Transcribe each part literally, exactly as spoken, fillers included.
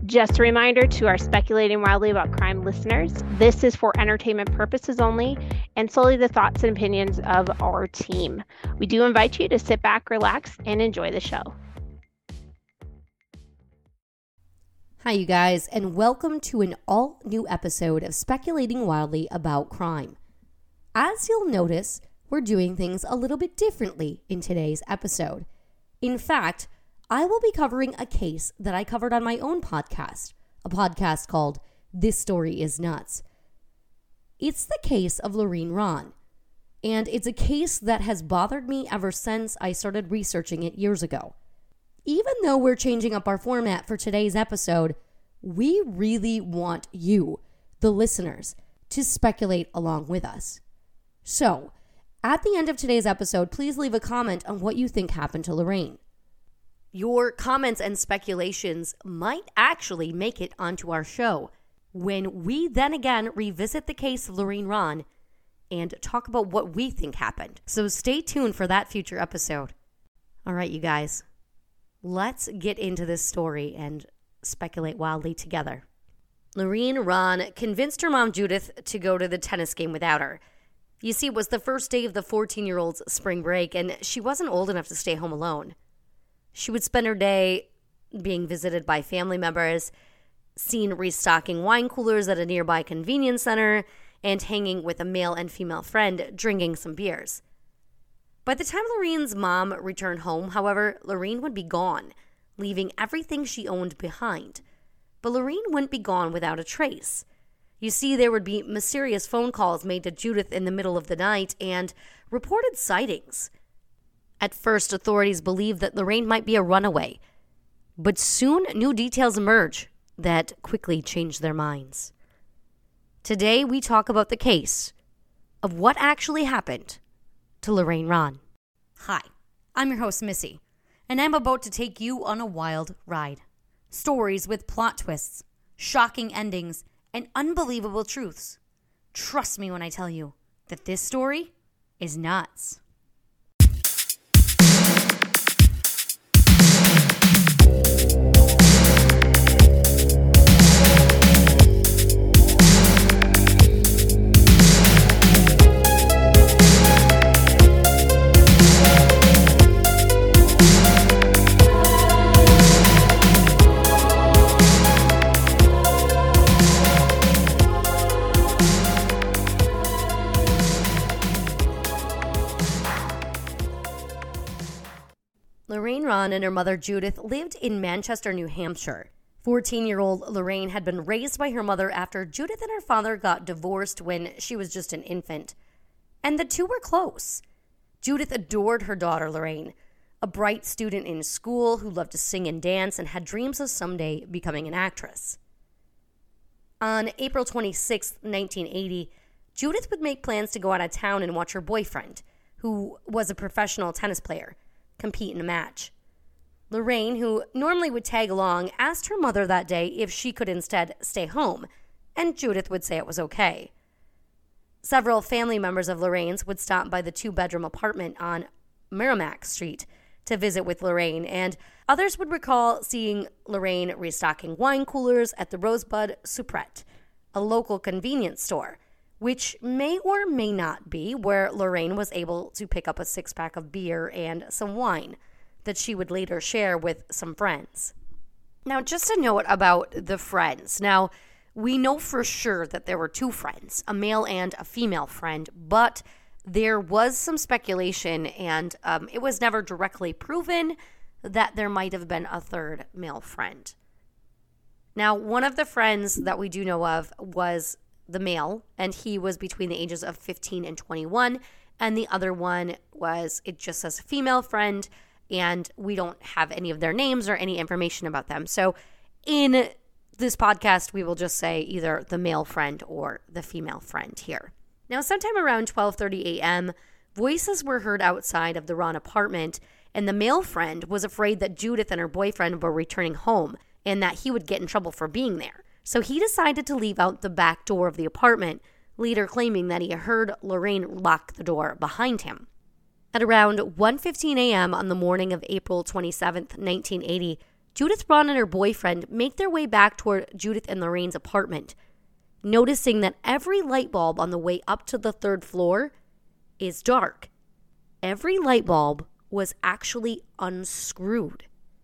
Just a reminder to our Speculating Wildly About Crime listeners, this is for entertainment purposes only and solely the thoughts and opinions of our team. We do invite you to sit back, relax, and enjoy the show. Hi, you guys, and welcome to an all-new episode of Speculating Wildly About Crime. As you'll notice, we're doing things a little bit differently in today's episode. In fact, I will be covering a case that I covered on my own podcast, a podcast called This Story Is Nuts. It's the case of Lorene Ron, and it's a case that has bothered me ever since I started researching it years ago. Even though we're changing up our format for today's episode, we really want you, the listeners, to speculate along with us. So, at the end of today's episode, please leave a comment on what you think happened to Lorene. Your comments and speculations might actually make it onto our show when we then again revisit the case of Lorene Ron and talk about what we think happened. So stay tuned for that future episode. All right, you guys, let's get into this story and speculate wildly together. Lorene Ron convinced her mom Judith to go to the tennis game without her. You see, it was the first day of the fourteen-year-old's spring break, and she wasn't old enough to stay home alone. She would spend her day being visited by family members, seen restocking wine coolers at a nearby convenience center, and hanging with a male and female friend drinking some beers. By the time Lorene's mom returned home, however, Lorene would be gone, leaving everything she owned behind. But Lorene wouldn't be gone without a trace. You see, there would be mysterious phone calls made to Judith in the middle of the night and reported sightings. At first, authorities believed that Lorene might be a runaway, but soon new details emerged that quickly changed their minds. Today, we talk about the case of what actually happened to Lorene Ron. Hi, I'm your host, Missy, and I'm about to take you on a wild ride. Stories with plot twists, shocking endings, and unbelievable truths. Trust me when I tell you that this story is nuts. Lorene Ron and her mother Judith lived in Manchester, New Hampshire. fourteen-year-old Lorene had been raised by her mother after Judith and her father got divorced when she was just an infant. And the two were close. Judith adored her daughter Lorene, a bright student in school who loved to sing and dance and had dreams of someday becoming an actress. On April twenty-sixth, nineteen eighty, Judith would make plans to go out of town and watch her boyfriend, who was a professional tennis player, compete in a match. Lorene, who normally would tag along, asked her mother that day if she could instead stay home, and Judith would say it was okay. Several family members of Lorene's would stop by the two-bedroom apartment on Merrimack Street to visit with Lorene, and others would recall seeing Lorene restocking wine coolers at the Rosebud Soubrette, a local convenience store, which may or may not be where Lorene was able to pick up a six-pack of beer and some wine that she would later share with some friends. Now, just a note about the friends. Now, we know for sure that there were two friends, a male and a female friend, but there was some speculation, and um, it was never directly proven that there might have been a third male friend. Now, one of the friends that we do know of was the male, and he was between the ages of fifteen and twenty-one, and the other one was, it just says female friend, and we don't have any of their names or any information about them. So in this podcast, we will just say either the male friend or the female friend here. Now, sometime around twelve thirty a.m., voices were heard outside of the Ron apartment, and the male friend was afraid that Judith and her boyfriend were returning home and that he would get in trouble for being there. So he decided to leave out the back door of the apartment, later claiming that he heard Lorene lock the door behind him. At around one fifteen a.m. on the morning of April twenty-seventh, nineteen eighty, Judith Braun and her boyfriend make their way back toward Judith and Lorraine's apartment, noticing that every light bulb on the way up to the third floor is dark. Every light bulb was actually unscrewed.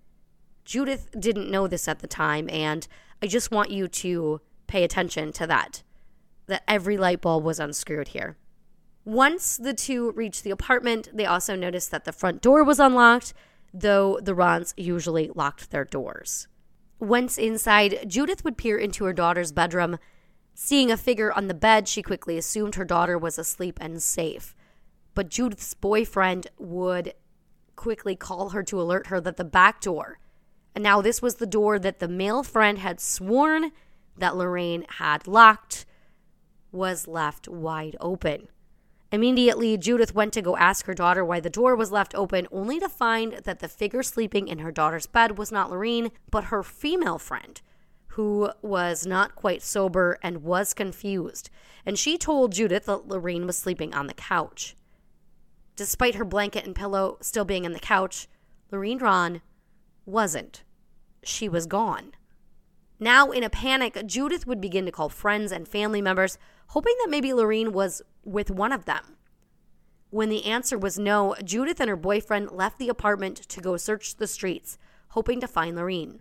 Judith didn't know this at the time, and I just want you to pay attention to that, that every light bulb was unscrewed here. Once the two reached the apartment, they also noticed that the front door was unlocked, though the Brauns usually locked their doors. Once inside, Judith would peer into her daughter's bedroom. Seeing a figure on the bed, she quickly assumed her daughter was asleep and safe. But Judith's boyfriend would quickly call her to alert her that the back door, and now this was the door that the male friend had sworn that Lorraine had locked, was left wide open. Immediately, Judith went to go ask her daughter why the door was left open, only to find that the figure sleeping in her daughter's bed was not Lorraine, but her female friend, who was not quite sober and was confused. And she told Judith that Lorraine was sleeping on the couch. Despite her blanket and pillow still being on the couch, Lorraine Braun wasn't. She was gone. Now, in a panic, Judith would begin to call friends and family members, hoping that maybe Lorraine was with one of them. When the answer was no, Judith and her boyfriend left the apartment to go search the streets, hoping to find Lorraine.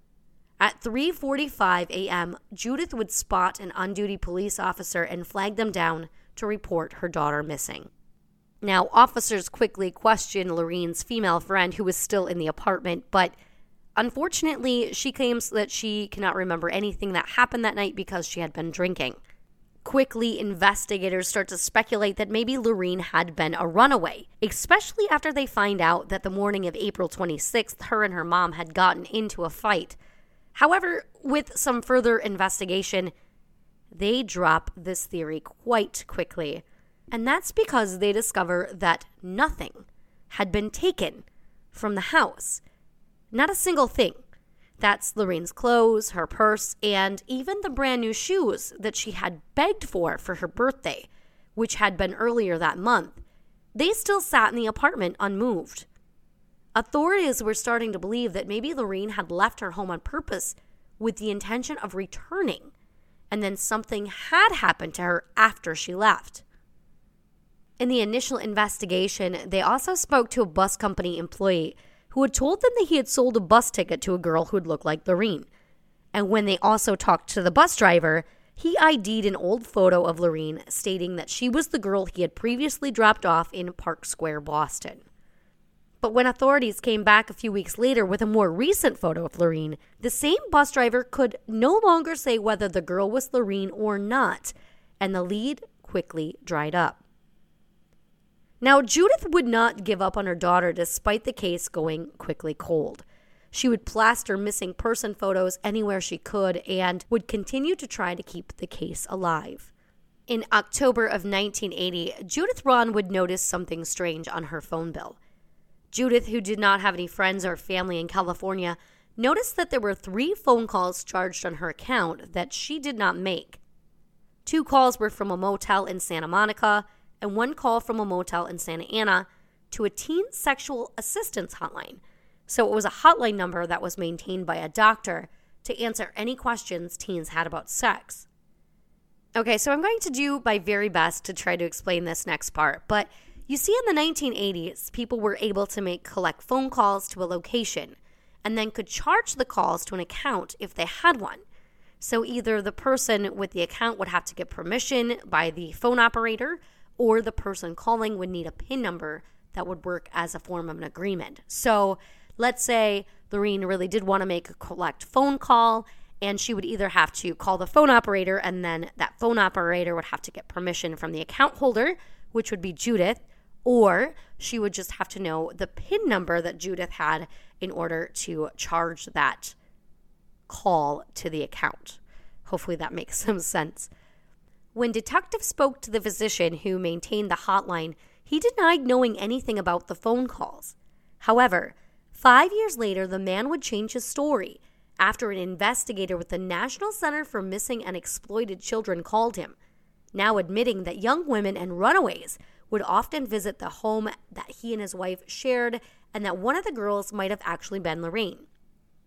At three forty-five a.m., Judith would spot an on-duty police officer and flag them down to report her daughter missing. Now, officers quickly questioned Lorraine's female friend, who was still in the apartment, but unfortunately, she claims that she cannot remember anything that happened that night because she had been drinking. Quickly, investigators start to speculate that maybe Lorraine had been a runaway, especially after they find out that the morning of April twenty-sixth, her and her mom had gotten into a fight. However, with some further investigation, they drop this theory quite quickly. And that's because they discover that nothing had been taken from the house. Not a single thing. That's Lorraine's clothes, her purse, and even the brand new shoes that she had begged for for her birthday, which had been earlier that month. They still sat in the apartment unmoved. Authorities were starting to believe that maybe Lorraine had left her home on purpose with the intention of returning, and then something had happened to her after she left. In the initial investigation, they also spoke to a bus company employee who had told them that he had sold a bus ticket to a girl who would look like Lorraine. And when they also talked to the bus driver, he I D'd an old photo of Lorraine, stating that she was the girl he had previously dropped off in Park Square, Boston. But when authorities came back a few weeks later with a more recent photo of Lorraine, the same bus driver could no longer say whether the girl was Lorraine or not, and the lead quickly dried up. Now, Judith would not give up on her daughter despite the case going quickly cold. She would plaster missing person photos anywhere she could and would continue to try to keep the case alive. In October of nineteen eighty, Judith Braun would notice something strange on her phone bill. Judith, who did not have any friends or family in California, noticed that there were three phone calls charged on her account that she did not make. Two calls were from a motel in Santa Monica, and one call from a motel in Santa Ana to a teen sexual assistance hotline. So it was a hotline number that was maintained by a doctor to answer any questions teens had about sex. Okay, so I'm going to do my very best to try to explain this next part, but you see, in the nineteen eighties, people were able to make collect phone calls to a location and then could charge the calls to an account if they had one. So either the person with the account would have to get permission by the phone operator, or the person calling would need a PIN number that would work as a form of an agreement. So let's say Lorraine really did want to make a collect phone call, and she would either have to call the phone operator, and then that phone operator would have to get permission from the account holder, which would be Judith, or she would just have to know the PIN number that Judith had in order to charge that call to the account. Hopefully that makes some sense. When detectives spoke to the physician who maintained the hotline, he denied knowing anything about the phone calls. However, five years later, the man would change his story after an investigator with the National Center for Missing and Exploited Children called him, now admitting that young women and runaways would often visit the home that he and his wife shared, and that one of the girls might have actually been Lorraine.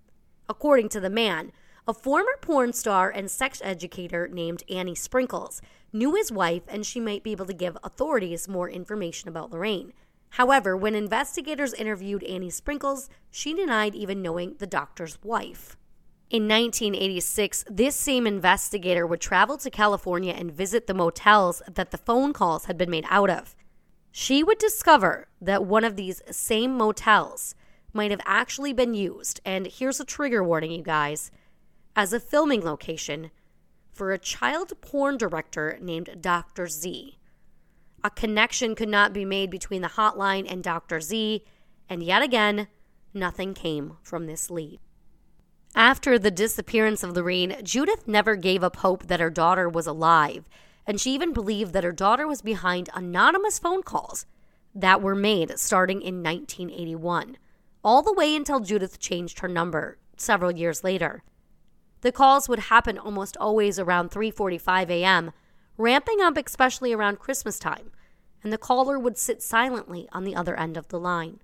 According to the man, a former porn star and sex educator named Annie Sprinkles knew his wife and she might be able to give authorities more information about Lorraine. However, when investigators interviewed Annie Sprinkles, she denied even knowing the doctor's wife. In nineteen eighty-six, this same investigator would travel to California and visit the motels that the phone calls had been made out of. She would discover that one of these same motels might have actually been used, and here's a trigger warning, you guys, as a filming location for a child porn director named Doctor Z. A connection could not be made between the hotline and Doctor Z, and yet again, nothing came from this lead. After the disappearance of Lorraine, Judith never gave up hope that her daughter was alive, and she even believed that her daughter was behind anonymous phone calls that were made starting in nineteen eighty-one, all the way until Judith changed her number several years later. The calls would happen almost always around three forty-five a.m., ramping up especially around Christmas time, and the caller would sit silently on the other end of the line.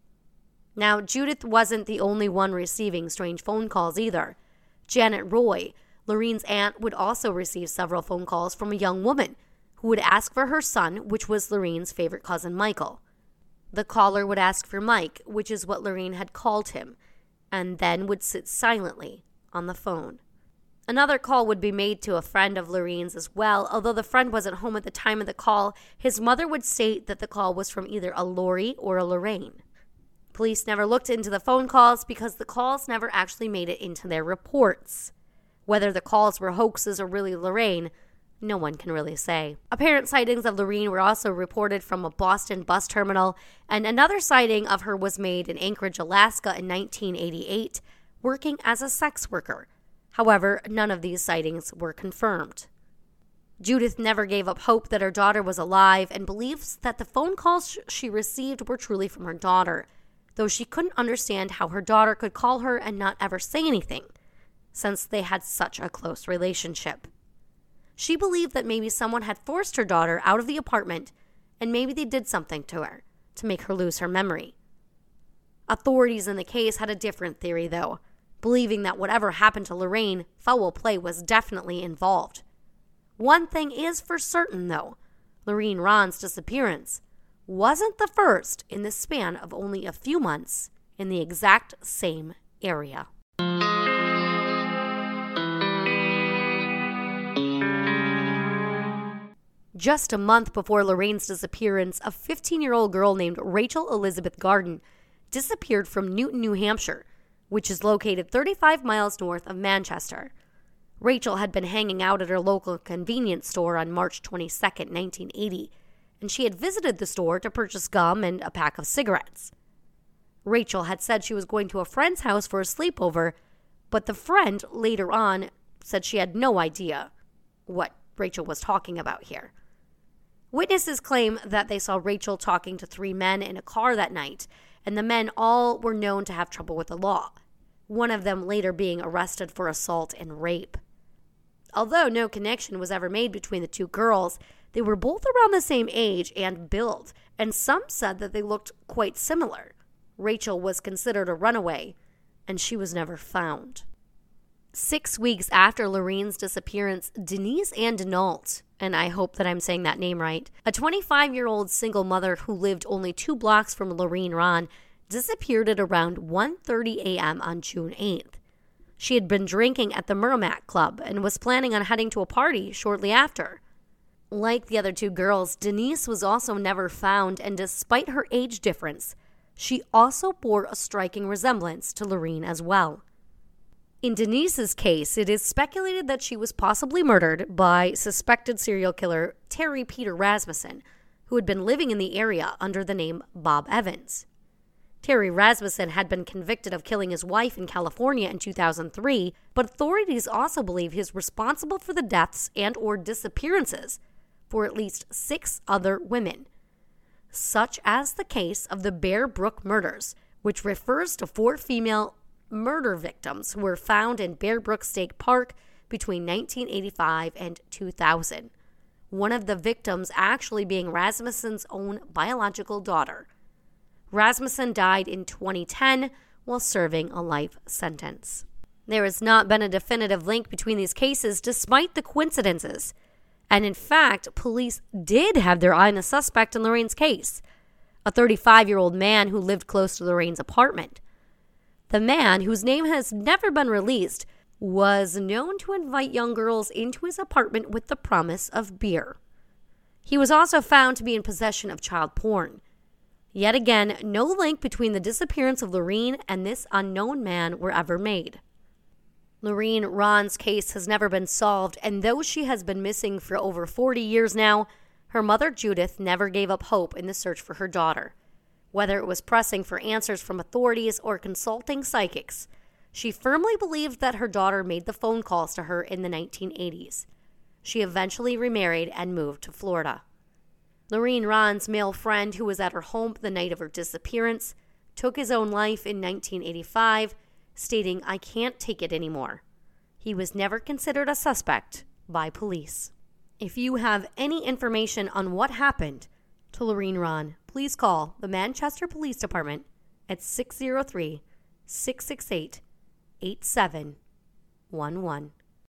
Now, Judith wasn't the only one receiving strange phone calls either. Janet Roy, Lorraine's aunt, would also receive several phone calls from a young woman who would ask for her son, which was Lorraine's favorite cousin, Michael. The caller would ask for Mike, which is what Lorraine had called him, and then would sit silently on the phone. Another call would be made to a friend of Lorraine's as well. Although the friend wasn't home at the time of the call, his mother would state that the call was from either a Lori or a Lorraine. Police never looked into the phone calls because the calls never actually made it into their reports. Whether the calls were hoaxes or really Lorraine, no one can really say. Apparent sightings of Lorraine were also reported from a Boston bus terminal, and another sighting of her was made in Anchorage, Alaska in nineteen eighty-eight, working as a sex worker. However, none of these sightings were confirmed. Judith never gave up hope that her daughter was alive and believes that the phone calls she received were truly from her daughter, though she couldn't understand how her daughter could call her and not ever say anything, since they had such a close relationship. She believed that maybe someone had forced her daughter out of the apartment, and maybe they did something to her to make her lose her memory. Authorities in the case had a different theory, though, believing that whatever happened to Lorraine, foul play was definitely involved. One thing is for certain, though, Lorraine Rahn's disappearance wasn't the first in the span of only a few months in the exact same area. Just a month before Lorraine's disappearance, a fifteen-year-old girl named Rachel Elizabeth Garden disappeared from Newton, New Hampshire, which is located thirty-five miles north of Manchester. Rachel had been hanging out at her local convenience store on March twenty-second, nineteen eighty, and she had visited the store to purchase gum and a pack of cigarettes. Rachel had said she was going to a friend's house for a sleepover, but the friend later on said she had no idea what Rachel was talking about here. Witnesses claim that they saw Rachel talking to three men in a car that night, and the men all were known to have trouble with the law, one of them later being arrested for assault and rape. Although no connection was ever made between the two girls, they were both around the same age and build, and some said that they looked quite similar. Rachel was considered a runaway, and she was never found. Six weeks after Lorraine's disappearance, Denise Ann Denault, and I hope that I'm saying that name right, a twenty-five-year-old single mother who lived only two blocks from Lorraine Rahn, disappeared at around one thirty a.m. on June eighth. She had been drinking at the Merrimack Club and was planning on heading to a party shortly after. Like the other two girls, Denise was also never found, and despite her age difference, she also bore a striking resemblance to Lorraine as well. In Denise's case, it is speculated that she was possibly murdered by suspected serial killer Terry Peter Rasmussen, who had been living in the area under the name Bob Evans. Terry Rasmussen had been convicted of killing his wife in California in two thousand three, but authorities also believe he is responsible for the deaths and or disappearances for at least six other women, such as the case of the Bear Brook murders, which refers to four female murder victims who were found in Bear Brook State Park between nineteen eighty-five and two thousand. One of the victims actually being Rasmussen's own biological daughter. Rasmussen died in twenty ten while serving a life sentence. There has not been a definitive link between these cases despite the coincidences. And in fact, police did have their eye on a suspect in Lorraine's case, a thirty-five-year-old man who lived close to Lorraine's apartment. The man, whose name has never been released, was known to invite young girls into his apartment with the promise of beer. He was also found to be in possession of child porn. Yet again, no link between the disappearance of Lorraine and this unknown man were ever made. Lorraine Rahn's case has never been solved, and though she has been missing for over forty years now, her mother Judith never gave up hope in the search for her daughter. Whether it was pressing for answers from authorities or consulting psychics, she firmly believed that her daughter made the phone calls to her in the nineteen eighties. She eventually remarried and moved to Florida. Lorraine Rahn's male friend, who was at her home the night of her disappearance, took his own life in nineteen eighty-five, stating, "I can't take it anymore." He was never considered a suspect by police. If you have any information on what happened to Lorraine Rahn, please call the Manchester Police Department at six oh three, six six eight, eight seven one one.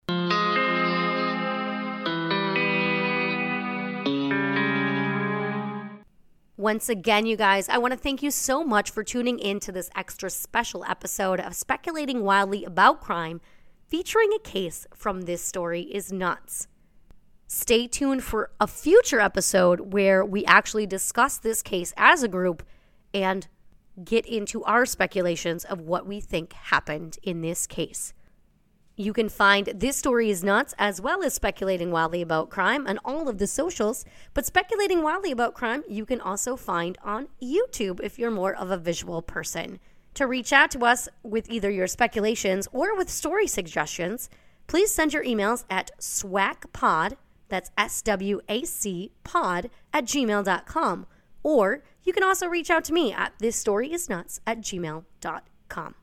Once again, you guys, I want to thank you so much for tuning in to this extra special episode of Speculating Wildly About Crime, featuring a case from This Story Is Nuts. Stay tuned for a future episode where we actually discuss this case as a group and get into our speculations of what we think happened in this case. You can find This Story Is Nuts as well as Speculating Wildly About Crime on all of the socials, but Speculating Wildly About Crime you can also find on YouTube if you're more of a visual person. To reach out to us with either your speculations or with story suggestions, please send your emails at swacpod, that's S W A C pod, at gmail dot com, or you can also reach out to me at thisstoryisnuts at gmail dot com.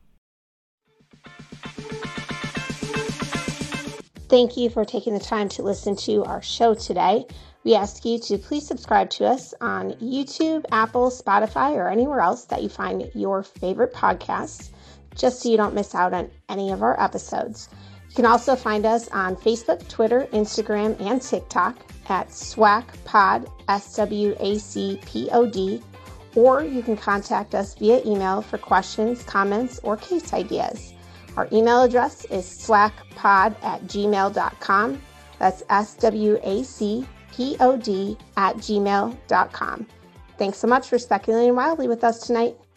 Thank you for taking the time to listen to our show today. We ask you to please subscribe to us on YouTube, Apple, Spotify, or anywhere else that you find your favorite podcasts, just so you don't miss out on any of our episodes. You can also find us on Facebook, Twitter, Instagram, and TikTok at SWACPod, S W A C P O D, or you can contact us via email for questions, comments, or case ideas. Our email address is swacpod at gmail dot com. That's S W A C P O D at gmail dot com. Thanks so much for speculating wildly with us tonight.